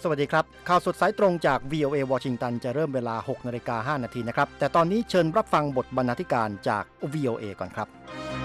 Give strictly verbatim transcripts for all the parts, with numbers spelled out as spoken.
สวัสดีครับข่าวสดสายตรงจาก วี โอ เอ วอชิงตันจะเริ่มเวลา หกนาฬิกาห้านาทีนะครับแต่ตอนนี้เชิญรับฟังบทบรรณาธิการจาก วี โอ เอ ก่อนครับ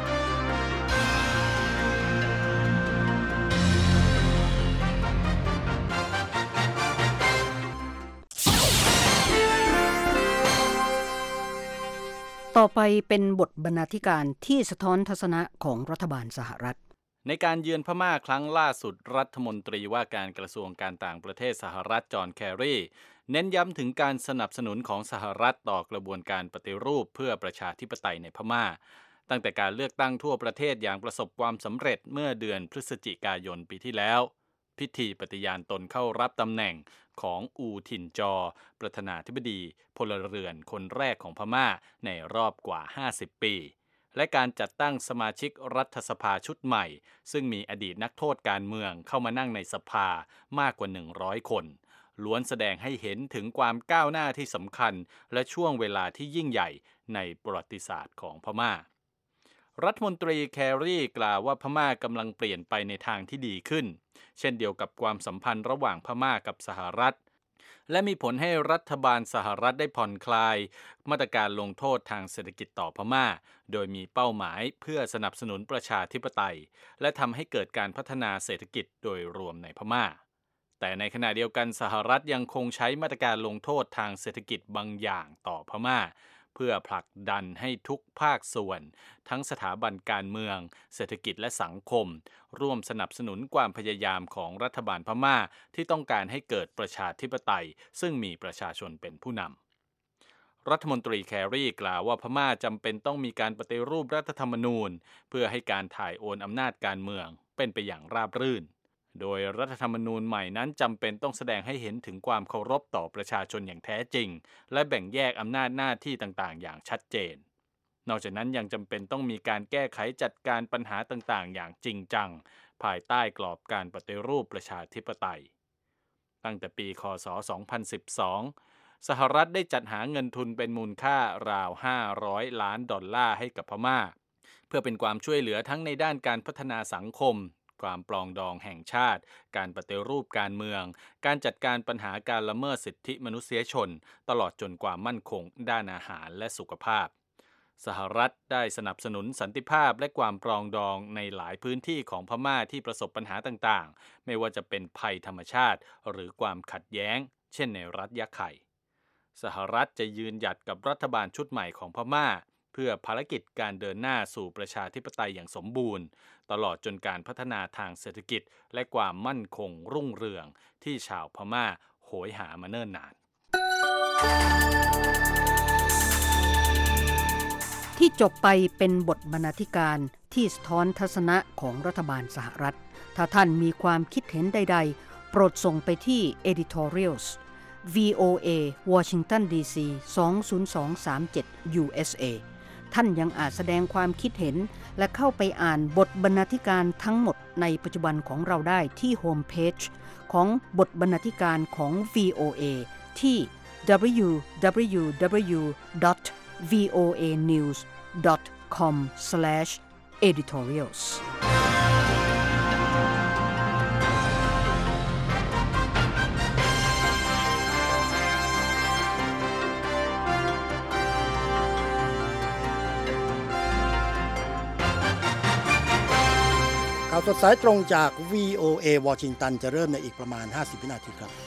ต่อไปเป็นบทบรรณาธิการที่สะท้อนทัศนะของรัฐบาลสหรัฐในการเยือนพม่าครั้งล่าสุดรัฐมนตรีว่าการกระทรวงการต่างประเทศสหรัฐจอห์นแครีเน้นย้ำถึงการสนับสนุนของสหรัฐต่อกระบวนการปฏิรูปเพื่อประชาธิปไตยในพม่าตั้งแต่การเลือกตั้งทั่วประเทศอย่างประสบความสำเร็จเมื่อเดือนพฤศจิกายนปีที่แล้วพิธีปฏิญาณตนเข้ารับตำแหน่งของอูทินจอประธานาธิบดีพลเรือนคนแรกของพม่าในรอบกว่าห้าสิบปีและการจัดตั้งสมาชิกรัฐสภาชุดใหม่ซึ่งมีอดีตนักโทษการเมืองเข้ามานั่งในสภามากกว่าหนึ่งร้อยคนล้วนแสดงให้เห็นถึงความก้าวหน้าที่สำคัญและช่วงเวลาที่ยิ่งใหญ่ในประวัติศาสตร์ของพม่ารัฐมนตรีแครีกล่าวว่าพม่ากำลังเปลี่ยนไปในทางที่ดีขึ้นเช่นเดียวกับความสัมพันธ์ระหว่างพม่ากับสหรัฐและมีผลให้รัฐบาลสหรัฐได้ผ่อนคลายมาตรการลงโทษทางเศรษฐกิจต่อพม่าโดยมีเป้าหมายเพื่อสนับสนุนประชาธิปไตยและทำให้เกิดการพัฒนาเศรษฐกิจโดยรวมในพม่าแต่ในขณะเดียวกันสหรัฐยังคงใช้มาตรการลงโทษทางเศรษฐกิจบางอย่างต่อพม่าเพื่อผลักดันให้ทุกภาคส่วนทั้งสถาบันการเมืองเศรษฐกิจและสังคมร่วมสนับสนุนความพยายามของรัฐบาลพม่าที่ต้องการให้เกิดประชาธิปไตยซึ่งมีประชาชนเป็นผู้นำรัฐมนตรีแครีกล่าวว่าพม่าจำเป็นต้องมีการปฏิรูปรัฐธรรมนูญเพื่อให้การถ่ายโอนอำนาจการเมืองเป็นไปอย่างราบรื่นโดยรัฐธรรมนูญใหม่นั้นจำเป็นต้องแสดงให้เห็นถึงความเคารพต่อประชาชนอย่างแท้จริงและแบ่งแยกอำนาจหน้าที่ต่างๆอย่างชัดเจนนอกจากนั้นยังจำเป็นต้องมีการแก้ไขจัดการปัญหาต่างๆอย่างจริงจังภายใต้กรอบการปฏิรูปประชาธิปไตยตั้งแต่ปีค.ศ. สองพันสิบสองสหรัฐได้จัดหาเงินทุนเป็นมูลค่าราวห้าร้อยล้านดอลลาร์ให้กับพม่าเพื่อเป็นความช่วยเหลือทั้งในด้านการพัฒนาสังคมความปรองดองแห่งชาติการปฏิรูปการเมืองการจัดการปัญหาการละเมิดสิทธิมนุษยชนตลอดจนความมั่นคงด้านอาหารและสุขภาพสหรัฐได้สนับสนุนสันติภาพและความปรองดองในหลายพื้นที่ของพม่าที่ประสบปัญหาต่างๆไม่ว่าจะเป็นภัยธรรมชาติหรือความขัดแย้งเช่นในรัฐยะไข่สหรัฐจะยืนหยัดกับรัฐบาลชุดใหม่ของพม่าเพื่อภารกิจการเดินหน้าสู่ประชาธิปไตยอย่างสมบูรณ์ตลอดจนการพัฒนาทางเศรษฐกิจและความมั่นคงรุ่งเรืองที่ชาวพม่าโหยหามาเนิ่นนานที่จบไปเป็นบทบรรณาธิการที่สะท้อนทัศนะของรัฐบาลสหรัฐถ้าท่านมีความคิดเห็นใดๆโปรดส่งไปที่ editorials วี โอ เอ Washington ดี ซี สอง ศูนย์ สอง สาม เจ็ด ยู เอส เอ ท่านยังอาจแสดงความคิดเห็นและเข้าไปอ่านบทบรรณาธิการทั้งหมดในปัจจุบันของเราได้ที่โฮมเพจของบทบรรณาธิการของ วี โอ เอ ที่ ดับเบิลยู ดับเบิลยู ดับเบิลยู ดอท วี โอ เอ นิวส์ ดอท คอม สแลช เอดิทอเรียลส์ข่าวสดสายตรงจาก วี โอ เอ วอชิงตันจะเริ่มในอีกประมาณห้าสิบวินาทีครับ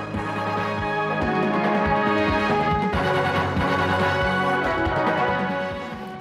ส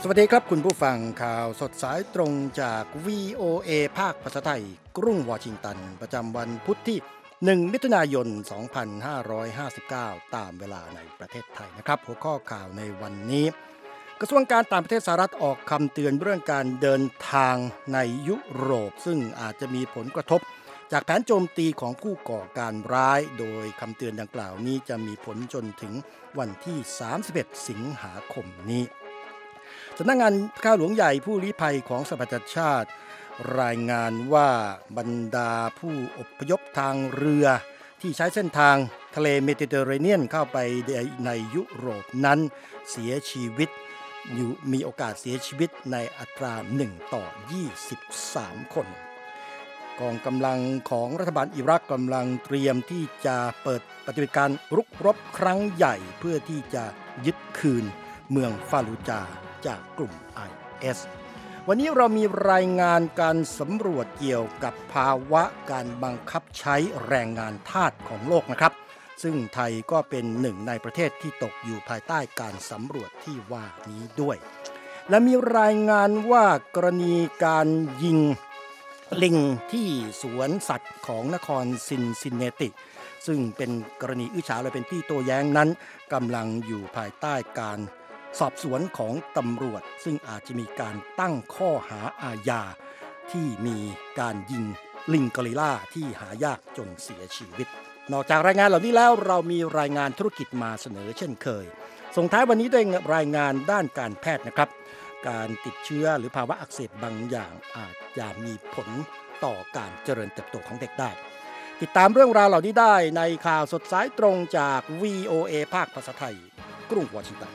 วัสดีครับคุณผู้ฟังข่าวสดสายตรงจาก วี โอ เอ ภาคภาษาไทยกรุงวอชิงตันประจำวันพุธที่หนึ่งมิถุนายนสองพันห้าร้อยห้าสิบเก้าตามเวลาในประเทศไทยนะครับหัวข้อข่าวในวันนี้กระทรวงการต่างประเทศสหรัฐออกคำเตือนเรื่องการเดินทางในยุโรปซึ่งอาจจะมีผลกระทบจากแผนโจมตีของผู้ก่อการร้ายโดยคำเตือนดังกล่าวนี้จะมีผลจนถึงวันที่สามสิบเอ็ดสิงหาคมนี้สำนักงานข้าหลวงใหญ่ผู้ลี้ภัยของสหประชาชาติรายงานว่าบรรดาผู้อพยพทางเรือที่ใช้เส้นทางทะเลเมดิเตอร์เรเนียนเข้าไปในยุโรปนั้นเสียชีวิตอยู่มีโอกาสเสียชีวิตในอัตราหนึ่งต่อยี่สิบสามคนกองกำลังของรัฐบาลอิรักกำลังเตรียมที่จะเปิดปฏิบัติการรุกรบครั้งใหญ่เพื่อที่จะยึดคืนเมืองฟาลูจาจากกลุ่ม ไอ เอส วันนี้เรามีรายงานการสำรวจเกี่ยวกับภาวะการบังคับใช้แรงงานทาสของโลกนะครับซึ่งไทยก็เป็นหนึ่งในประเทศที่ตกอยู่ภายใต้การสำรวจที่ว่านี้ด้วยและมีรายงานว่ากรณีการยิงลิงที่สวนสัตว์ของนครซินซินเนติซึ่งเป็นกรณีอื้อฉาวและเป็นที่โต้แย้งนั้นกำลังอยู่ภายใต้การสอบสวนของตำรวจซึ่งอาจจะมีการตั้งข้อหาอาญาที่มีการยิงลิงกอริลลาที่หายากจนเสียชีวิตนอกจากรายงานเหล่านี้แล้วเรามีรายงานธุรกิจมาเสนอเช่นเคยส่งท้ายวันนี้ด้วยรายงานด้านการแพทย์นะครับการติดเชื้อหรือภาวะอักเสบบางอย่างอาจจะมีผลต่อการเจริญเติบโตของเด็กได้ติดตามเรื่องราวเหล่านี้ได้ในข่าวสดสายตรงจาก วี โอ เอ ภาคภาษาไทยกรุงวอชิงตัน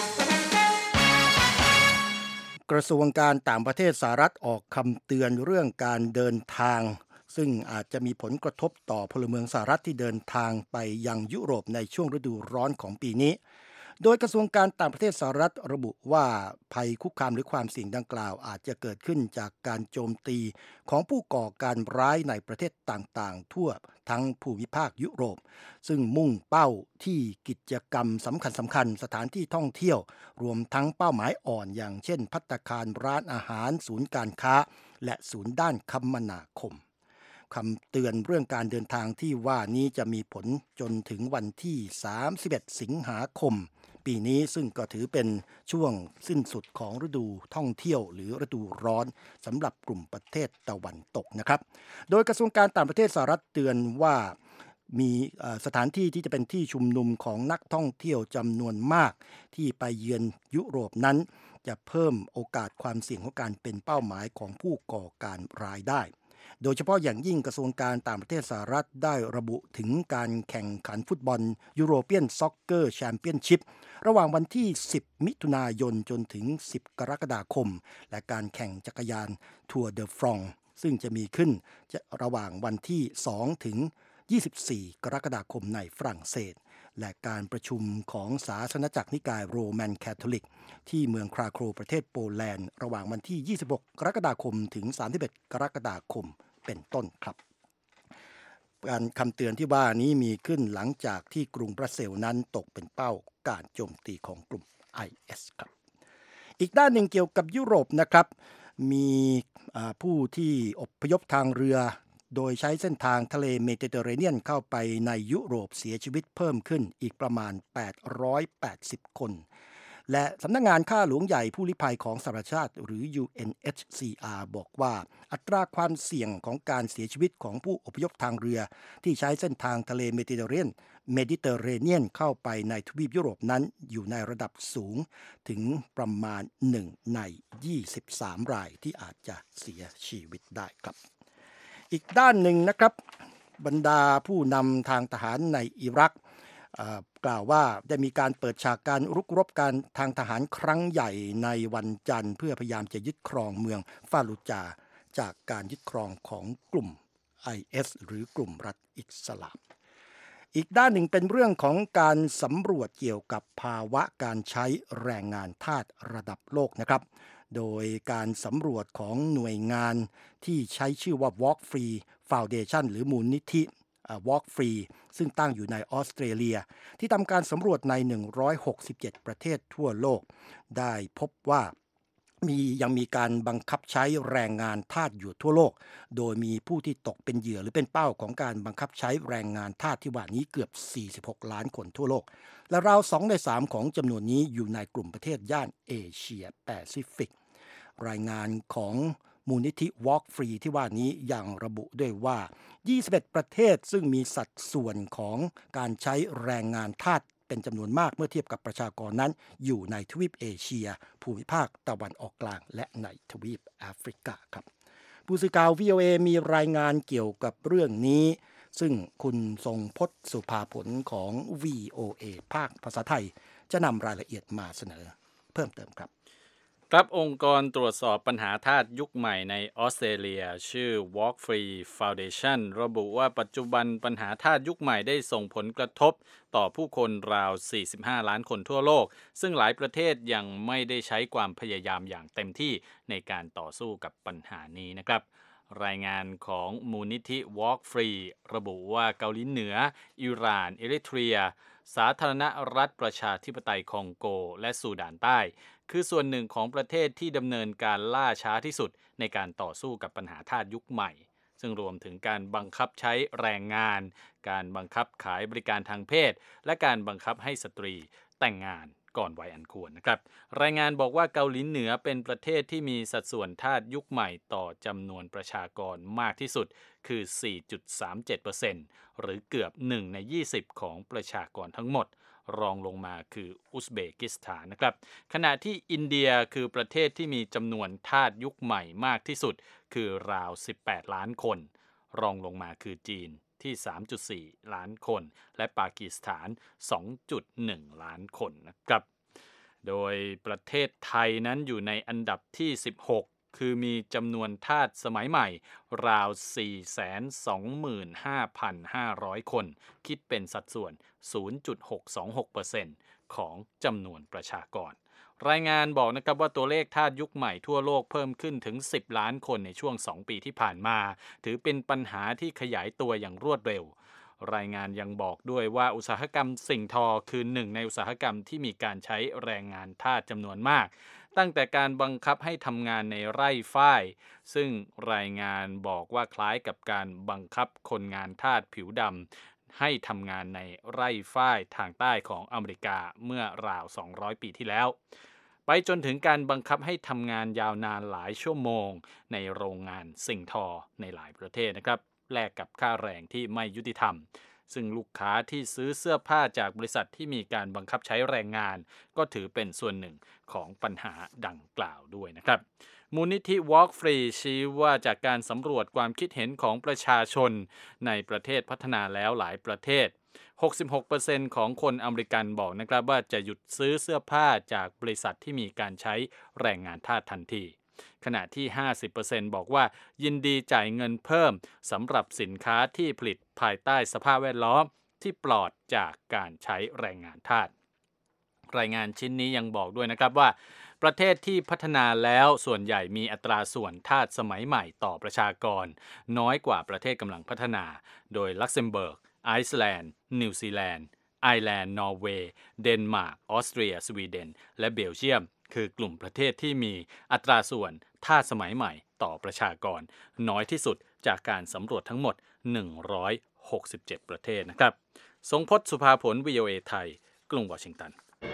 กระทรวงการต่างประเทศสหรัฐออกคำเตือนเรื่องการเดินทางซึ่งอาจจะมีผลกระทบต่อพลเมืองสหรัฐที่เดินทางไปยังยุโรปในช่วงฤดูร้อนของปีนี้โดยกระทรวงการต่างประเทศสหรัฐระบุว่าภัยคุกคามหรือความเสี่ยงดังกล่าวอาจจะเกิดขึ้นจากการโจมตีของผู้ก่อการร้ายในประเทศต่างๆทั่วทั้งภูมิภาคยุโรปซึ่งมุ่งเป้าที่กิจกรรมสำคัญสำคัญสถานที่ท่องเที่ยวรวมทั้งเป้าหมายอ่อนอย่างเช่นภัตตาคารร้านอาหารศูนย์การค้าและศูนย์ด้านคมนาคมคำเตือนเรื่องการเดินทางที่ว่านี้จะมีผลจนถึงวันที่สามสิบเอ็ดสิงหาคมปีนี้ซึ่งก็ถือเป็นช่วงสิ้นสุดของฤดูท่องเที่ยวหรือฤดูร้อนสำหรับกลุ่มประเทศตะวันตกนะครับโดยกระทรวงการต่างประเทศสหรัฐเตือนว่ามีสถานที่ที่จะเป็นที่ชุมนุมของนักท่องเที่ยวจำนวนมากที่ไปเยือนยุโรปนั้นจะเพิ่มโอกาสความเสี่ยงของการเป็นเป้าหมายของผู้ก่อการร้ายได้โดยเฉพาะอย่างยิ่งกระทรวงการต่างประเทศสหรัฐได้ระบุถึงการแข่งขันฟุตบอลยูโรเปียนซ็อกเกอร์แชมเปี้ยนชิพระหว่างวันที่สิบมิถุนายนจนถึงสิบกรกฎาคมและการแข่งจักรยานทัวร์เดอฟรองซึ่งจะมีขึ้นระหว่างวันที่สองถึงยี่สิบสี่กรกฎาคมในฝรั่งเศสและการประชุมของศาสนจักรนิกายโรมันคาทอลิกที่เมืองคราโครประเทศโปแลนด์ระหว่างวันที่ยี่สิบหกกรกฎาคมถึงสามสิบเอ็ดกรกฎาคมเป็นต้นครับการคำเตือนที่ว่านี้มีขึ้นหลังจากที่กรุงบรัสเซลส์นั้นตกเป็นเป้าการโจมตีของกลุ่ม ไอ เอส ครับอีกด้านหนึ่งเกี่ยวกับยุโรปนะครับมีผู้ที่อพยพทางเรือโดยใช้เส้นทางทะเลเมดิเตอร์เรเนียนเข้าไปในยุโรปเสียชีวิตเพิ่มขึ้นอีกประมาณแปดร้อยแปดสิบคนและสำนักงานข้าหลวงใหญ่ผู้ลี้ภัยของสหประชาชาติหรือ ยู เอ็น เอช ซี อาร์ บอกว่าอัตราความเสี่ยงของการเสียชีวิตของผู้อพยพทางเรือที่ใช้เส้นทางทะเลเมดิเตอร์เรเนียนเมดิเตอร์เรเนียนเข้าไปในทวีปยุโรปนั้นอยู่ในระดับสูงถึงประมาณหนึ่งในยี่สิบสามรายที่อาจจะเสียชีวิตได้ครับอีกด้านหนึ่งนะครับบรรดาผู้นำทางทหารในอิรักกล่าวว่าได้มีการเปิดฉากการรุกรบการทางทหารครั้งใหญ่ในวันจันทร์เพื่อพยายามจะยึดครองเมืองฟาลูจาจากการยึดครองของกลุ่ม ไอ เอส หรือกลุ่มรัฐอิสลามอีกด้านหนึ่งเป็นเรื่องของการสำรวจเกี่ยวกับภาวะการใช้แรงงานทาสระดับโลกนะครับโดยการสำรวจของหน่วยงานที่ใช้ชื่อว่า Walk Free Foundation หรือมูลนิธิ Walk Free ซึ่งตั้งอยู่ในออสเตรเลียที่ทำการสำรวจในหนึ่งร้อยหกสิบเจ็ดประเทศทั่วโลกได้พบว่ามียังมีการบังคับใช้แรงงานทาสอยู่ทั่วโลกโดยมีผู้ที่ตกเป็นเหยื่อหรือเป็นเป้าของการบังคับใช้แรงงานทาสที่ว่านี้เกือบสี่สิบหกล้านคนทั่วโลกและราวสองในสามของจำนวนนี้อยู่ในกลุ่มประเทศย่านเอเชียแปซิฟิกรายงานของมูลนิธิ Walk Free ที่ว่านี้ยังระบุด้วยว่ายี่สิบเอ็ดประเทศซึ่งมีสัดส่วนของการใช้แรงงานทาสเป็นจำนวนมากเมื่อเทียบกับประชากรนั้นอยู่ในทวีปเอเชียภูมิภาคตะวันออกกลางและในทวีปแอฟริกาครับผู้สื่อข่าว วี โอ เอ มีรายงานเกี่ยวกับเรื่องนี้ซึ่งคุณทรงพจน์สุภาผลของ วี โอ เอ ภาคภาษาไทยจะนำรายละเอียดมาเสนอเพิ่มเติมครับครับองค์กรตรวจสอบปัญหาทาสยุคใหม่ในออสเตรเลียชื่อ Walk Free Foundation ระบุว่าปัจจุบันปัญหาทาสยุคใหม่ได้ส่งผลกระทบต่อผู้คนราวสี่สิบห้าล้านคนทั่วโลกซึ่งหลายประเทศยังไม่ได้ใช้ความพยายามอย่างเต็มที่ในการต่อสู้กับปัญหานี้นะครับรายงานของมูลนิธิ Walk Free ระบุว่าเกาหลีเหนืออิหร่านเอริเทรียสาธารณรัฐประชาธิปไตยคองโกและซูดานใต้คือส่วนหนึ่งของประเทศที่ดำเนินการล่าช้าที่สุดในการต่อสู้กับปัญหาทาสยุคใหม่ซึ่งรวมถึงการบังคับใช้แรงงานการบังคับขายบริการทางเพศและการบังคับให้สตรีแต่งงานก่อนวัยอันควรนะครับรายงานบอกว่าเกาหลีเหนือเป็นประเทศที่มีสัดส่วนทาสยุคใหม่ต่อจำนวนประชากรมากที่สุดคือ สี่จุดสามเจ็ดเปอร์เซ็นต์ หรือเกือบหนึ่งในยี่สิบของประชากรทั้งหมดรองลงมาคืออุซเบกิสถานนะครับขณะที่อินเดียคือประเทศที่มีจำนวนทาสยุคใหม่มากที่สุดคือราวสิบแปดล้านคนรองลงมาคือจีนที่ สามจุดสี่ล้านคนและปากีสถาน สองจุดหนึ่งล้านคนนะครับโดยประเทศไทยนั้นอยู่ในอันดับที่สิบหกคือมีจำนวนทาสสมัยใหม่ราว สี่แสนสองหมื่นห้าพันห้าร้อย คนคิดเป็นสัดส่วน ศูนย์จุดหกสองหกเปอร์เซ็นต์ ของจำนวนประชากรรายงานบอกนะครับว่าตัวเลขทาสยุคใหม่ทั่วโลกเพิ่มขึ้นถึงสิบล้านคนในช่วงสองปีที่ผ่านมาถือเป็นปัญหาที่ขยายตัวอย่างรวดเร็วรายงานยังบอกด้วยว่าอุตสาหกรรมสิ่งทอคือหนึ่งในอุตสาหกรรมที่มีการใช้แรงงานทาสจำนวนมากตั้งแต่การบังคับให้ทำงานในไร่ฝ้ายซึ่งรายงานบอกว่าคล้ายกับการบังคับคนงานทาสผิวดำให้ทำงานในไร่ฝ้ายทางใต้ของอเมริกาเมื่อราวสองร้อยปีที่แล้วไปจนถึงการบังคับให้ทำงานยาวนานหลายชั่วโมงในโรงงานสิ่งทอในหลายประเทศนะครับแลกกับค่าแรงที่ไม่ยุติธรรมซึ่งลูกค้าที่ซื้อเสื้อผ้าจากบริษัทที่มีการบังคับใช้แรงงานก็ถือเป็นส่วนหนึ่งของปัญหาดังกล่าวด้วยนะครับมูลนิธิ Walk Free ชี้ว่าจากการสำรวจความคิดเห็นของประชาชนในประเทศพัฒนาแล้วหลายประเทศ หกสิบหกเปอร์เซ็นต์ ของคนอเมริกันบอกนะครับว่าจะหยุดซื้อเสื้อผ้าจากบริษัทที่มีการใช้แรงงานทาสทันทีขณะที่ ห้าสิบเปอร์เซ็นต์ บอกว่ายินดีจ่ายเงินเพิ่มสำหรับสินค้าที่ผลิตภายใต้สภาพแวดล้อมที่ปลอดจากการใช้แรงงานทาสรายงานชิ้นนี้ยังบอกด้วยนะครับว่าประเทศที่พัฒนาแล้วส่วนใหญ่มีอัตราส่วนทาสสมัยใหม่ต่อประชากรน้อยกว่าประเทศกำลังพัฒนาโดยลักเซมเบิร์กไอซ์แลนด์นิวซีแลนด์ไอร์แลนด์นอร์เวย์เดนมาร์กออสเตรียสวีเดนและเบลเยียมคือกลุ่มประเทศที่มีอัตราส่วนทาสสมัยใหม่ต่อประชากรน้อยที่สุดจากการสำรวจทั้งหมดหนึ่งร้อยหกสิบเจ็ดประเทศนะครับทรงพจน์สุภาผล วี โอ เอ ไทยกรุงวอชิงตัน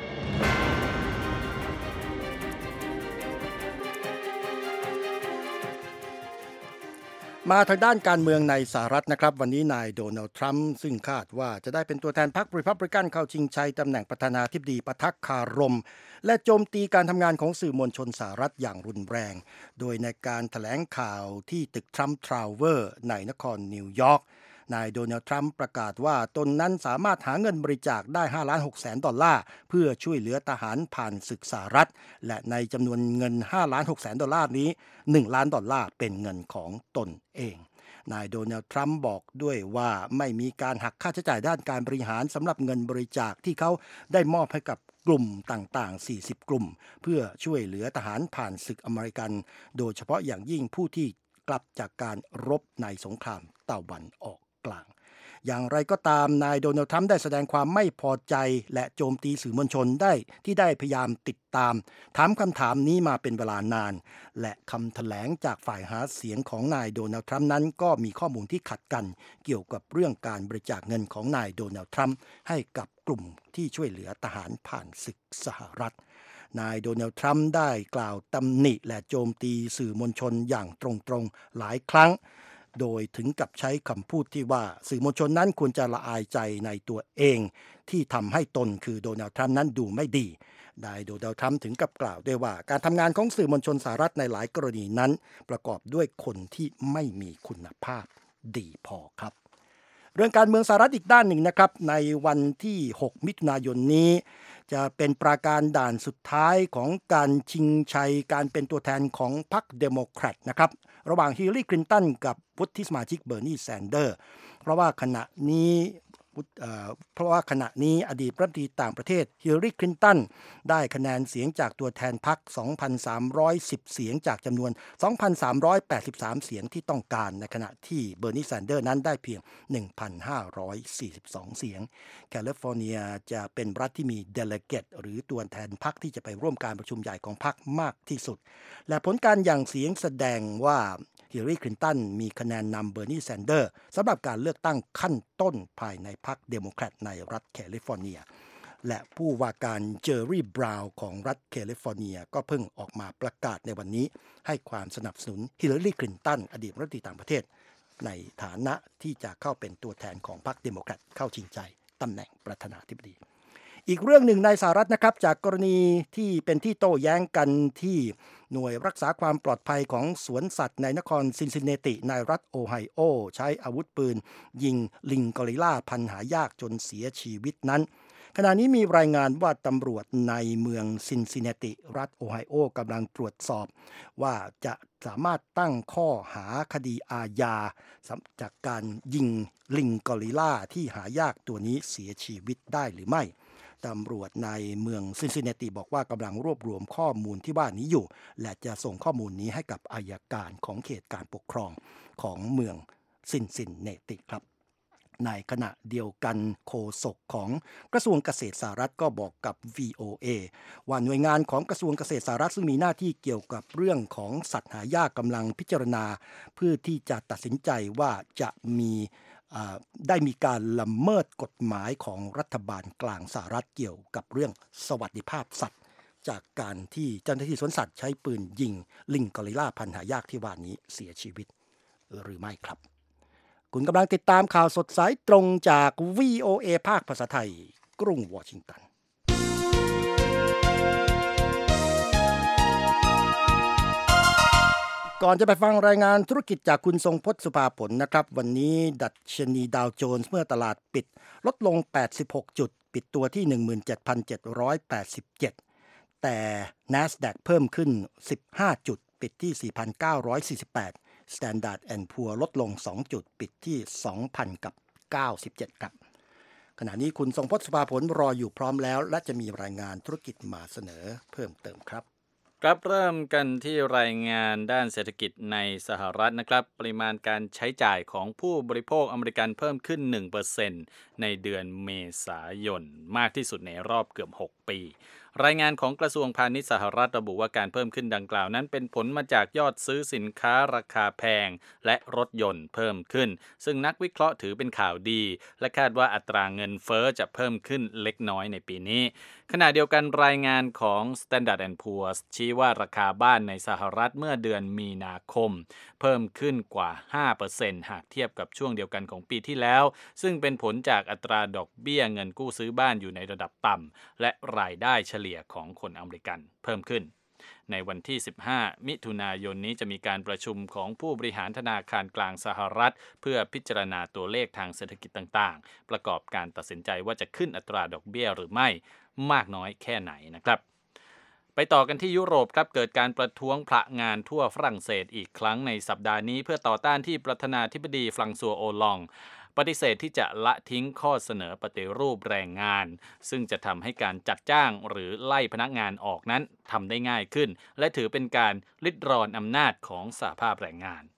มาทางด้านการเมืองในสหรัฐนะครับวันนี้นายโดนัลด์ทรัมป์ซึ่งคาดว่าจะได้เป็นตัวแทนพรรครีพับลิกันเข้าชิงชัยตำแหน่งประธานาธิบดีปะทะคารมและโจมตีการทำงานของสื่อมวลชนสหรัฐอย่างรุนแรงโดยในการแถลงข่าวที่ตึกทรัมป์ทาวเวอร์ในนครนิวยอร์กนายโดนัลด์ทรัมป์ประกาศว่าตนนั้นสามารถหาเงินบริจาคได้ห้าล้านหกแสนดอลลาร์เพื่อช่วยเหลือทหารผ่านศึกสหรัฐและในจำนวนเงินห้าล้านหกแสนดอลลาร์นี้หนึ่งล้านดอลลาร์เป็นเงินของตนเองนายโดนัลด์ทรัมป์บอกด้วยว่าไม่มีการหักค่าใช้จ่ายด้านการบริหารสำหรับเงินบริจาคที่เขาได้มอบให้กับกลุ่มต่างๆสี่สิบกลุ่มเพื่อช่วยเหลือทหารผ่านศึกอเมริกันโดยเฉพาะอย่างยิ่งผู้ที่กลับจากการรบในสงครามตะวันออกกลางอย่างไรก็ตามนายโดนัลด์ทรัมป์ได้แสดงความไม่พอใจและโจมตีสื่อมวลชนได้ที่ได้พยายามติดตามถามคำถามนี้มาเป็นเวลานานและคำแถลงจากฝ่ายหาเสียงของนายโดนัลด์ทรัมป์นั้นก็มีข้อมูลที่ขัดกันเกี่ยวกับเรื่องการบริจาคเงินของนายโดนัลด์ทรัมป์ให้กับกลุ่มที่ช่วยเหลือทหารผ่านศึกสหรัฐนายโดนัลด์ทรัมป์ได้กล่าวตำหนิและโจมตีสื่อมวลชนอย่างตรงๆหลายครั้งโดยถึงกับใช้คำพูดที่ว่าสื่อมวลชนนั้นควรจะละอายใจในตัวเองที่ทำให้ตนคือโดนัลด์ทรัมป์นั้นดูไม่ดีนายโดนัลด์ทรัมป์ถึงกับกล่าวด้วยว่าการทำงานของสื่อมวลชนสหรัฐในหลายกรณีนั้นประกอบด้วยคนที่ไม่มีคุณภาพดีพอครับเรื่องการเมืองสหรัฐอีกด้านหนึ่งนะครับในวันที่หกมิถุนายนนี้จะเป็นปราการด่านสุดท้ายของการชิงชัยการเป็นตัวแทนของพรรคเดโมแครตนะครับระหว่างฮิลลารีคลินตันกับวุฒิสมาชิกเบอร์นีแซนเดอร์เพราะว่าขณะนี้เพราะว่าขณะนี้อดีตรัฐมนตรีต่างประเทศฮิลลารีคลินตันได้คะแนนเสียงจากตัวแทนพรรค สองพันสามร้อยสิบ เสียงจากจำนวน สองพันสามร้อยแปดสิบสาม เสียงที่ต้องการในขณะที่เบอร์นีแซนเดอร์นั้นได้เพียง หนึ่งพันห้าร้อยสี่สิบสอง เสียงแคลิฟอร์เนียจะเป็นรัฐที่มีเดลิเกตหรือตัวแทนพรรคที่จะไปร่วมการประชุมใหญ่ของพรรคมากที่สุดและผลการหยั่งเสียงแสดงว่าฮิลลารีคลินตันมีคะแนนนำเบอร์นีแซนเดอร์สำหรับการเลือกตั้งขั้นต้นภายในพรรคเดโมแครตในรัฐแคลิฟอร์เนียและผู้ว่าการเจอร์รี่บราวน์ของรัฐแคลิฟอร์เนียก็เพิ่งออกมาประกาศในวันนี้ให้ความสนับสนุนฮิลลารีคลินตันอดีตรัฐมนตรีต่างประเทศในฐานะที่จะเข้าเป็นตัวแทนของพรรคเดโมแครตเข้าชิงชัยตำแหน่งประธานาธิบดีอีกเรื่องหนึ่งในสหรัฐนะครับจากกรณีที่เป็นที่โต้แย้งกันที่หน่วยรักษาความปลอดภัยของสวนสัตว์ในนครซินซินเนติในรัฐโอไฮโอใช้อาวุธปืนยิงลิงกอริลลาพันธุ์หายากจนเสียชีวิตนั้นขณะนี้มีรายงานว่าตำรวจในเมืองซินซินเนติรัฐโอไฮโอกำลังตรวจสอบว่าจะสามารถตั้งข้อหาคดีอาญาจากการยิงลิงกอริลลาที่หายากตัวนี้เสียชีวิตได้หรือไม่ตำรวจในเมืองซินซินเนติบอกว่ากำลังรวบรวมข้อมูลที่ว่านี้อยู่และจะส่งข้อมูลนี้ให้กับอัยการของเขตการปกครองของเมืองซินซินเนติครับในขณะเดียวกันโฆษกของกระทรวงเกษตรสหรัฐก็บอกกับ วี โอ เอ ว่าหน่วยงานของกระทรวงเกษตรสหรัฐซึ่งมีหน้าที่เกี่ยวกับเรื่องของสัตว์หายากกำลังพิจารณาเพื่อที่จะตัดสินใจว่าจะมีได้มีการละเมิดกฎหมายของรัฐบาลกลางสหรัฐเกี่ยวกับเรื่องสวัสดิภาพสัตว์จากการที่เจ้าหน้าที่สวนสัตว์ใช้ปืนยิงลิงกอริลลาพันธุ์หายากที่ว่านี้เสียชีวิตหรือไม่ครับคุณกำลังติดตามข่าวสดสายตรงจาก วี โอ เอ ภาคภาษาไทยกรุงวอชิงตันก่อนจะไปฟังรายงานธุรกิจจากคุณทรงพจน์สุภาผลนะครับวันนี้ดัชนีดาวโจนส์เมื่อตลาดปิดลดลงแปดสิบหกจุดปิดตัวที่ หนึ่งหมื่นเจ็ดพันเจ็ดร้อยแปดสิบเจ็ด แต่ NASDAQ เพิ่มขึ้นสิบห้าจุดปิดที่ สี่พันเก้าร้อยสี่สิบแปด Standard แอนด์ Poor's ลดลงสองจุดปิดที่ สองพันเก้าสิบเจ็ด ครับขณะนี้คุณทรงพจน์สุภาผลรออยู่พร้อมแล้วและจะมีรายงานธุรกิจมาเสนอเพิ่มเติมครับครับเริ่มกันที่รายงานด้านเศรษฐกิจในสหรัฐนะครับปริมาณการใช้จ่ายของผู้บริโภคอเมริกันเพิ่มขึ้น หนึ่งเปอร์เซ็นต์ ในเดือนเมษายนมากที่สุดในรอบเกือบหกปีรายงานของกระทรวงพาณิชย์สหรัฐระบุว่าการเพิ่มขึ้นดังกล่าวนั้นเป็นผลมาจากยอดซื้อสินค้าราคาแพงและรถยนต์เพิ่มขึ้นซึ่งนักวิเคราะห์ถือเป็นข่าวดีและคาดว่าอัตราเงินเฟ้อจะเพิ่มขึ้นเล็กน้อยในปีนี้ขณะเดียวกันรายงานของ Standard แอนด์ Poor's ชี้ว่าราคาบ้านในสหรัฐเมื่อเดือนมีนาคมเพิ่มขึ้นกว่า ห้าเปอร์เซ็นต์ หากเทียบกับช่วงเดียวกันของปีที่แล้วซึ่งเป็นผลจากอัตราดอกเบี้ยเงินกู้ซื้อบ้านอยู่ในระดับต่ำและรายได้เฉลี่ยของคนอเมริกันเพิ่มขึ้นในวันที่สิบห้ามิถุนายนนี้จะมีการประชุมของผู้บริหารธนาคารกลางสหรัฐเพื่อพิจารณาตัวเลขทางเศรษฐกิจต่างๆประกอบการตัดสินใจว่าจะขึ้นอัตราดอกเบี้ยหรือไม่มากน้อยแค่ไหนนะครับไปต่อกันที่ยุโรปครับเกิดการประท้วงพละงานทั่วฝรั่งเศสอีกครั้งในสัปดาห์นี้เพื่อต่อต้านที่ประธานาธิบดีฟรังซัวโอลองปฏิเสธที่จะละทิ้งข้อเสนอปฏิรูปแรงงานซึ่งจะทำให้การจัดจ้างหรือไล่พนักงานออกนั้นทำได้ง่ายขึ้นและถือเป็นการริดรอนอำนาจของสหภาพแรงงาน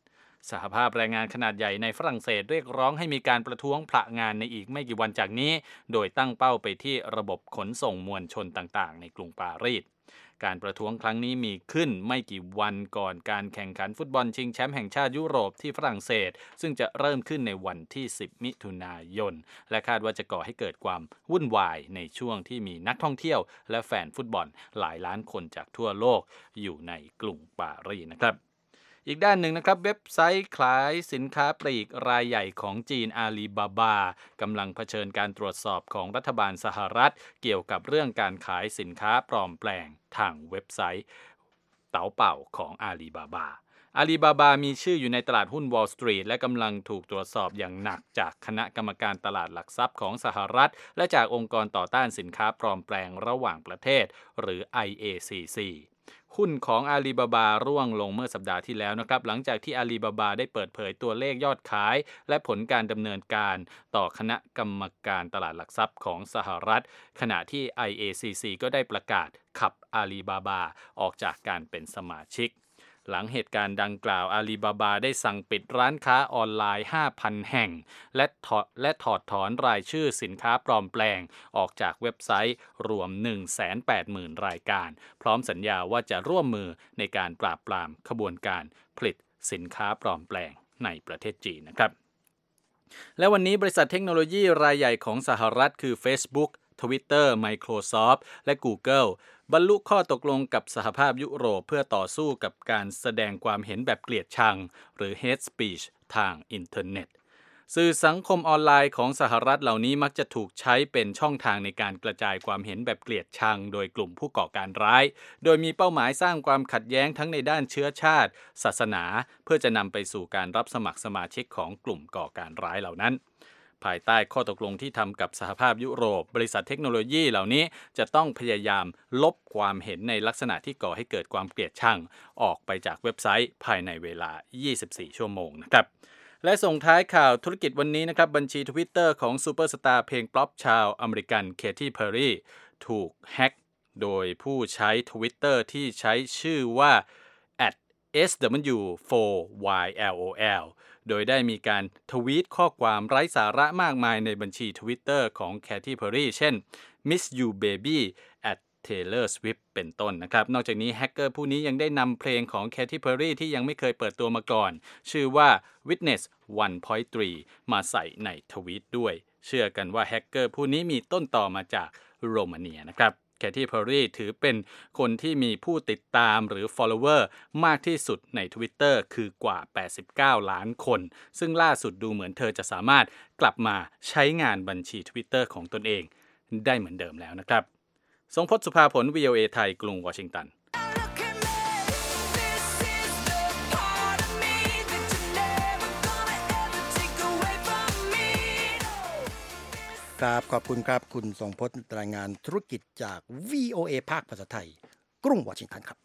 สหภาพแรงงานขนาดใหญ่ในฝรั่งเศสเรียกร้องให้มีการประท้วงผละงานในอีกไม่กี่วันจากนี้โดยตั้งเป้าไปที่ระบบขนส่งมวลชนต่างๆในกรุงปารีสการประท้วงครั้งนี้มีขึ้นไม่กี่วันก่อนการแข่งขันฟุตบอลชิงแชมป์แห่งชาติยุโรปที่ฝรั่งเศสซึ่งจะเริ่มขึ้นในวันที่สิบมิถุนายนและคาดว่าจะก่อให้เกิดความวุ่นวายในช่วงที่มีนักท่องเที่ยวและแฟนฟุตบอลหลายล้านคนจากทั่วโลกอยู่ในกรุงปารีสนะครับอีกด้านหนึ่งนะครับเว็บไซต์ขายสินค้าปลีกรายใหญ่ของจีนอาลีบาบากำลังเผชิญการตรวจสอบของรัฐบาลสหรัฐเกี่ยวกับเรื่องการขายสินค้าปลอมแปลงทางเว็บไซต์เต๋าเป่าของอาลีบาบาอาลีบาบามีชื่ออยู่ในตลาดหุ้นวอลล์สตรีทและกำลังถูกตรวจสอบอย่างหนักจากคณะกรรมการตลาดหลักทรัพย์ของสหรัฐและจากองค์กรต่อต้านสินค้าปลอมแปลงระหว่างประเทศหรือ ไอ เอ ซี ซีหุ้นของอาลีบาบาร่วงลงเมื่อสัปดาห์ที่แล้วนะครับหลังจากที่อาลีบาบาได้เปิดเผยตัวเลขยอดขายและผลการดำเนินการต่อคณะกรรมการตลาดหลักทรัพย์ของสหรัฐขณะที่ ไอ เอ ซี ซี ก็ได้ประกาศขับอาลีบาบาออกจากการเป็นสมาชิกหลังเหตุการณ์ดังกล่าวอาลีบาบาได้สั่งปิดร้านค้าออนไลน์ ห้าพัน แห่งและถอดและถอดถอนรายชื่อสินค้าปลอมแปลงออกจากเว็บไซต์รวม หนึ่งแสนแปดหมื่น รายการพร้อมสัญญาว่าจะร่วมมือในการปราบปรามขบวนการผลิตสินค้าปลอมแปลงในประเทศจีนนะครับและวันนี้บริษัทเทคโนโลยีรายใหญ่ของสหรัฐคือ Facebook Twitter Microsoft และ Google บรรลุข้อตกลงกับสหภาพยุโรปเพื่อต่อสู้กับการแสดงความเห็นแบบเกลียดชังหรือ hate speech ทางอินเทอร์เน็ตสื่อสังคมออนไลน์ของสหรัฐเหล่านี้มักจะถูกใช้เป็นช่องทางในการกระจายความเห็นแบบเกลียดชังโดยกลุ่มผู้ก่อการร้ายโดยมีเป้าหมายสร้างความขัดแย้งทั้งในด้านเชื้อชาติศาสนาเพื่อจะนำไปสู่การรับสมัครสมาชิกของกลุ่มก่อการร้ายเหล่านั้นภายใต้ข้อตกลงที่ทำกับสหภาพยุโรปบริษัทเทคโนโลยีเหล่านี้จะต้องพยายามลบความเห็นในลักษณะที่ก่อให้เกิดความเกลียดชังออกไปจากเว็บไซต์ภายในเวลายี่สิบสี่ชั่วโมงนะครับและส่งท้ายข่าวธุรกิจวันนี้นะครับบัญชี Twitter ของซูเปอร์สตาร์เพลงป๊อปชาวอเมริกันเคที่เพอร์รี่ถูกแฮ็กโดยผู้ใช้ Twitter ที่ใช้ชื่อว่า แอท เอส ดับเบิลยู โฟร์ วาย แอล โอ แอล โดยได้มีการทวีตข้อความไร้สาระมากมายในบัญชี Twitter ของ Katy Perry เช่น Miss You Baby at Taylor Swift เป็นต้นนะครับนอกจากนี้แฮกเกอร์ผู้นี้ยังได้นำเพลงของ Katy Perry ที่ยังไม่เคยเปิดตัวมาก่อนชื่อว่า Witness หนึ่งจุดสาม มาใส่ในทวีตด้วยเชื่อกันว่าแฮกเกอร์ผู้นี้มีต้นต่อมาจากโรมาเนียนะครับKaty Perry ถือเป็นคนที่มีผู้ติดตามหรือ follower มากที่สุดใน Twitter คือกว่าแปดสิบเก้าล้านคนซึ่งล่าสุดดูเหมือนเธอจะสามารถกลับมาใช้งานบัญชี Twitter ของตนเองได้เหมือนเดิมแล้วนะครับทรงพจน์สุภาผล วี โอ เอ ไทยกรุงวอชิงตันครับขอบคุณครับคุณทรงพจน์รายงานธุรกิจจาก วี โอ เอ ภาคภาษาไทยกรุงวอชิงตันครับ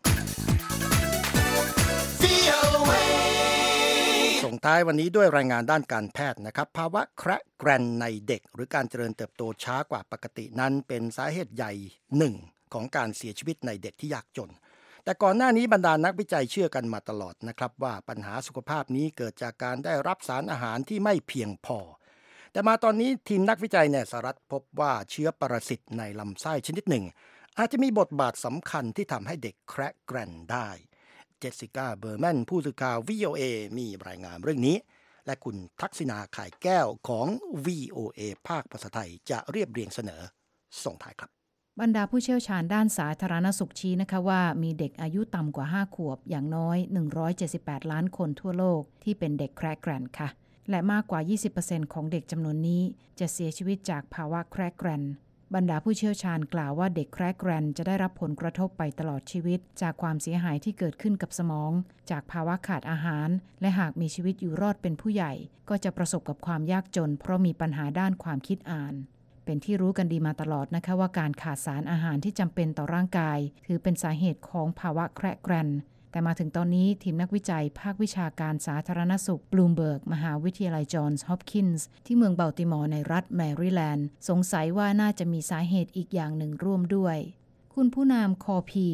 ส่งท้ายวันนี้ด้วยรายงานด้านการแพทย์นะครับภาวะแคระแกรนในเด็กหรือการเจริญเติบโตช้ากว่าปกตินั้นเป็นสาเหตุใหญ่หนึ่งของการเสียชีวิตในเด็กที่ยากจนแต่ก่อนหน้านี้บรรดานักวิจัยเชื่อกันมาตลอดนะครับว่าปัญหาสุขภาพนี้เกิดจากการได้รับสารอาหารที่ไม่เพียงพอแต่มาตอนนี้ทีมนักวิจัยในสหรัฐพบว่าเชื้อปรสิตในลำไส้ชนิดหนึ่งอาจจะมีบทบาทสำคัญที่ทำให้เด็กแคระแกรนได้เจสสิก้าเบอร์แมนผู้สื่อข่าว วี โอ เอ มีรายงานเรื่องนี้และคุณทักษิณาข่ายแก้วของ วี โอ เอ ภาคภาษาไทยจะเรียบเรียงเสนอส่งท้ายครับบรรดาผู้เชี่ยวชาญด้านสาธารณสุขชี้นะคะว่ามีเด็กอายุต่ำกว่าห้าขวบอย่างน้อยหนึ่งร้อยเจ็ดสิบแปดล้านคนทั่วโลกที่เป็นเด็กแคระแกรนค่ะและมากกว่า ยี่สิบเปอร์เซ็นต์ ของเด็กจำนวนนี้จะเสียชีวิตจากภาวะแคระแกรนบรรดาผู้เชี่ยวชาญกล่าวว่าเด็กแคระแกรนจะได้รับผลกระทบไปตลอดชีวิตจากความเสียหายที่เกิดขึ้นกับสมองจากภาวะขาดอาหารและหากมีชีวิตอยู่รอดเป็นผู้ใหญ่ก็จะประสบกับความยากจนเพราะมีปัญหาด้านความคิดอ่านเป็นที่รู้กันดีมาตลอดนะคะว่าการขาดสารอาหารที่จำเป็นต่อร่างกายถือเป็นสาเหตุของภาวะแคระแกรนแต่มาถึงตอนนี้ทีมนักวิจัยภาควิชาการสาธารณสุขบลูมเบิร์กมหาวิทยาลัยจอห์นส์ฮอปกินส์ที่เมืองเบลติมอร์ในรัฐแมริแลนด์สงสัยว่าน่าจะมีสาเหตุอีกอย่างหนึ่งร่วมด้วยคุณผู้นำคอพีแพ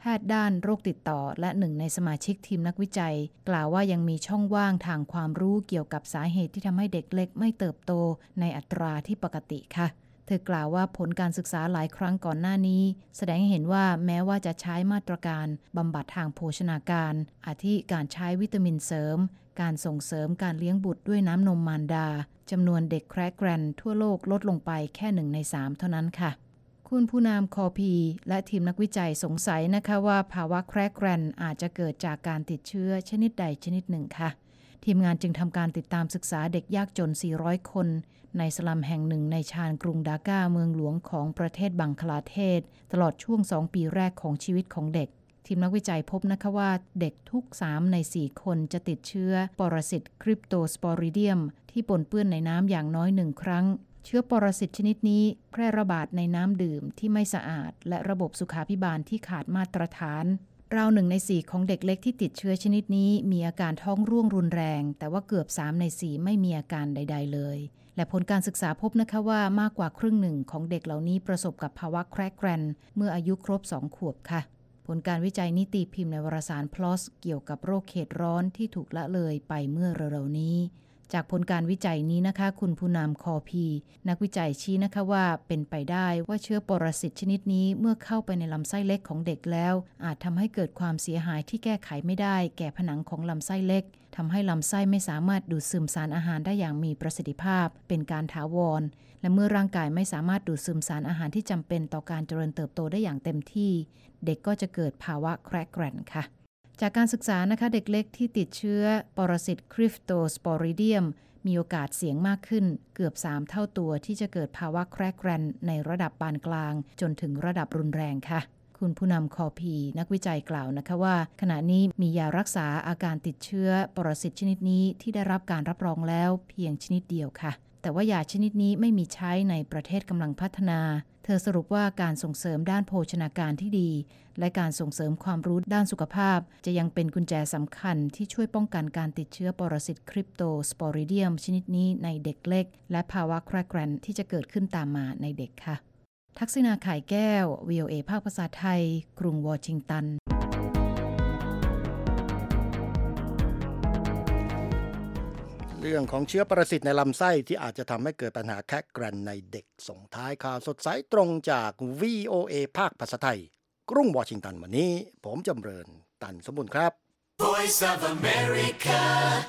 แพทย์ด้านโรคติดต่อและหนึ่งในสมาชิกทีมนักวิจัยกล่าวว่ายังมีช่องว่างทางความรู้เกี่ยวกับสาเหตุที่ทำให้เด็กเล็กไม่เติบโตในอัตราที่ปกติค่ะเธอกล่าวว่าผลการศึกษาหลายครั้งก่อนหน้านี้แสดงให้เห็นว่าแม้ว่าจะใช้มาตรการบำบัดทางโภชนาการอาทิการใช้วิตามินเสริมการส่งเสริมการเลี้ยงบุตรด้วยน้ำนมมารดาจำนวนเด็กแคร์แกรนทั่วโลกลดลงไปแค่หนึ่งในสามเท่านั้นค่ะคุณผู้นำคอพีและทีมนักวิจัยสงสัยนะคะว่าภาวะแคร์แกรนอาจจะเกิดจากการติดเชื้อชนิดใดชนิดหนึ่งค่ะทีมงานจึงทำการติดตามศึกษาเด็กยากจนสี่ร้อยคนในสลัมแห่งหนึ่งในชานกรุงดาก้าเมืองหลวงของประเทศบังคลาเทศตลอดช่วงสองปีแรกของชีวิตของเด็กทีมนักวิจัยพบนะคะว่าเด็กทุกสามในสี่คนจะติดเชื้อปรสิตคริปโตสปอริเดียมที่ปนเปื้อนในน้ำอย่างน้อยหนึ่งครั้งเชื้อปรสิตชนิดนี้แพร่ระบาดในน้ำดื่มที่ไม่สะอาดและระบบสุขาภิบาลที่ขาดมาตรฐานราวหนึ่งในสี่ของเด็กเล็กที่ติดเชื้อชนิดนี้มีอาการท้องร่วงรุนแรงแต่ว่าเกือบสามในสี่ไม่มีอาการใดๆเลยและผลการศึกษาพบนะคะว่ามากกว่าครึ่งหนึ่งของเด็กเหล่านี้ประสบกับภาวะแคร์แกรนเมื่ออายุครบสองขวบค่ะผลการวิจัยนี้ตีพิมพ์ในวารสาร พี แอล โอ เอส เกี่ยวกับโรคเขตร้อนที่ถูกละเลยไปเมื่อเร็วๆนี้จากผลการวิจัยนี้นะคะคุณผู้นำคอพีนักวิจัยชี้นะคะว่าเป็นไปได้ว่าเชื้อปรสิตชนิดนี้เมื่อเข้าไปในลำไส้เล็กของเด็กแล้วอาจทำให้เกิดความเสียหายที่แก้ไขไม่ได้แก่ผนังของลำไส้เล็กทำให้ลำไส้ไม่สามารถดูดซึมสารอาหารได้อย่างมีประสิทธิภาพเป็นการถาวรและเมื่อร่างกายไม่สามารถดูดซึมสารอาหารที่จำเป็นต่อการเจริญเติบโตได้อย่างเต็มที่เด็กก็จะเกิดภาวะแคร์แกรนค่ะจากการศึกษานะคะเด็กเล็กที่ติดเชื้อปรสิตคริปโตสปอริเดียมมีโอกาสเสี่ยงมากขึ้นเกือบสามเท่าตัวที่จะเกิดภาวะแคร์แกรนในระดับปานกลางจนถึงระดับรุนแรงค่ะคุณผู้นำคอพีนักวิจัยกล่าวนะคะว่าขณะนี้มียารักษาอาการติดเชื้อปรสิตชนิดนี้ที่ได้รับการรับรองแล้วเพียงชนิดเดียวค่ะแต่ว่ายาชนิดนี้ไม่มีใช้ในประเทศกำลังพัฒนาเธอสรุปว่าการส่งเสริมด้านโภชนาการที่ดีและการส่งเสริมความรู้ด้านสุขภาพจะยังเป็นกุญแจสำคัญที่ช่วยป้องกันการติดเชื้อปรสิตคริปโตสปอริเดียมชนิดนี้ในเด็กเล็กและภาวะแคร์แกรนที่จะเกิดขึ้นตามมาในเด็กค่ะทักษิณา ข่ายแก้ว วี โอ เอ ภาคภาษาไทยกรุงวอชิงตันเรื่องของเชื้อปรสิตในลำไส้ที่อาจจะทำให้เกิดปัญหาแคร์แกรนในเด็กส่งท้ายข่าวสดใสตรงจาก วี โอ เอ ภาคภาษาไทยกรุงวอชิงตันวันนี้ผมจำเริญตันสมบูรณ์ครับ Voice of America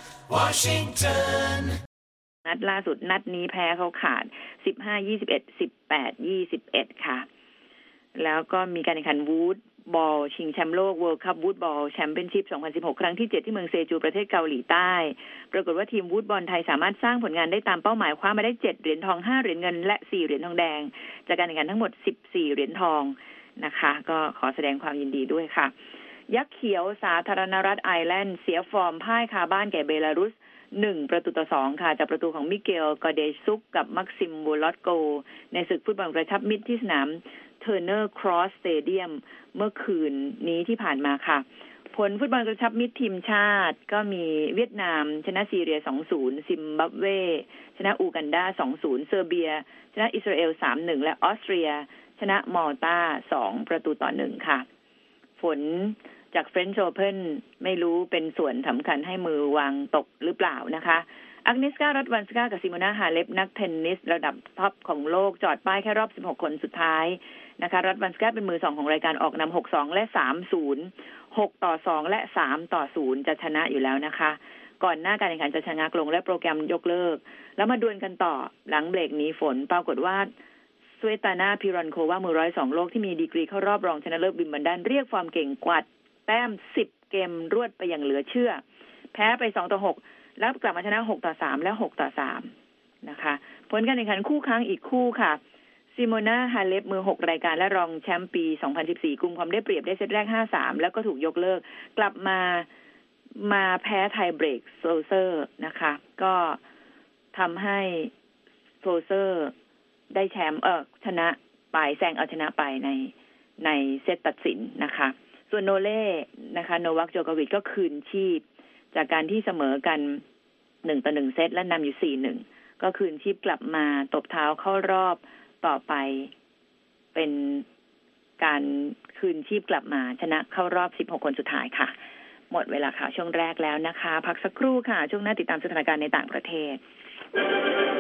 Washington นัดล่าสุดนัดนี้แพ้เขาขาดสิบห้า ยี่สิบเอ็ด สิบแปด ยี่สิบเอ็ดค่ะแล้วก็มีการแข่งขันวูดบอลชิงแชมป์โลก World Cup วูดบอลแชมเปี้ยนชิพสองพันสิบหกครั้งที่เจ็ดที่เมืองเซจูประเทศเกาหลีใต้ปรากฏว่าทีมวูดบอลไทยสามารถสร้างผลงานได้ตามเป้าหมายคว้ามาได้เจ็ดเหรียญทองห้าเหรียญเงินและสี่เหรียญทองแดงจากการแข่งขันทั้งหมดสิบสี่เหรียญทองนะคะก็ขอแสดงความยินดีด้วยค่ะยักษ์เขียวสาธารณรัฐไอร์แลนด์เสียฟอร์มพ่ายคาบ้านแก่เบลารุสหนึ่งประตูต่อสองค่ะจากประตูของมิเกลกอเดซุกกับมักซิมโวลอตโกในศึกฟุตบอลกระชับมิตรที่สนามเทอร์เนอร์ครอสสเตเดียมเมื่อคืนนี้ที่ผ่านมาค่ะผลฟุตบอลกระชับมิตรทีมชาติก็มีเวียดนามชนะซีเรีย สองศูนย์ ซิมบับเวชนะอูกันดา สองศูนย์ เซอร์เบียชนะอิสราเอล สามหนึ่ง และออสเตรียชนะมอลตาสองประตูต่อหนึ่งค่ะผลจาก French Open ไม่รู้เป็นส่วนสำคัญให้มือวางตกหรือเปล่านะคะอักเนสกา รัตวันสกากับซิโมนา ฮาเลปนักเทนนิสระดับท็อปของโลกจอดป้ายแค่รอบสิบหกคนสุดท้ายนะคะรัตวันสกาเป็นมือสองของรายการออกนำ หกสอง และ สามศูนย์ หกต่อสอง และ สามต่อศูนย์จะชนะอยู่แล้วนะคะก่อนหน้าการแข่งขันจะชะงักลงและโปรแกรมยกเลิกแล้วมาดวลกันต่อหลังเบรกนี้ฝนปรากฏว่าสเวตานา พิรันโความือหนึ่งร้อยสองโลกที่มีดีกรีเข้ารอบรองชนะเลิศวิมเบิลดันเรียกความเก่งกวาดแต้มสิบเกมรวดไปอย่างเหลือเชื่อแพ้ไปสองต่อหกแล้วกลับมาชนะหกต่อสามและหกต่อสามนะคะผลการแข่งขันคู่ค้างอีกคู่ค่ะซิโมนา ฮาเลปมือหกรายการและรองแชมป์ปีสองพันสิบสี่กุมความได้เปรียบได้เซตแรก ห้าสาม แล้วก็ถูกยกเลิกกลับมามาแพ้ไทเบรกโซเซอร์นะคะก็ทำให้โซเซอร์ได้แชมป์เออชนะไปแซงเอาชนะไปในในเซตตัดสินนะคะส่วนโนเล่นะคะโนวัคโจโควิชก็คืนชีพจากการที่เสมอกันหนึ่งต่อหนึ่งเซตและนำอยู่ สี่หนึ่ง ก็คืนชีพกลับมาตบเท้าเข้ารอบต่อไปเป็นการคืนชีพกลับมาชนะเข้ารอบสิบหกคนสุดท้ายค่ะหมดเวลาข่าวช่วงแรกแล้วนะคะพักสักครู่ค่ะช่วงหน้าติดตามสถานการณ์ในต่างประเทศ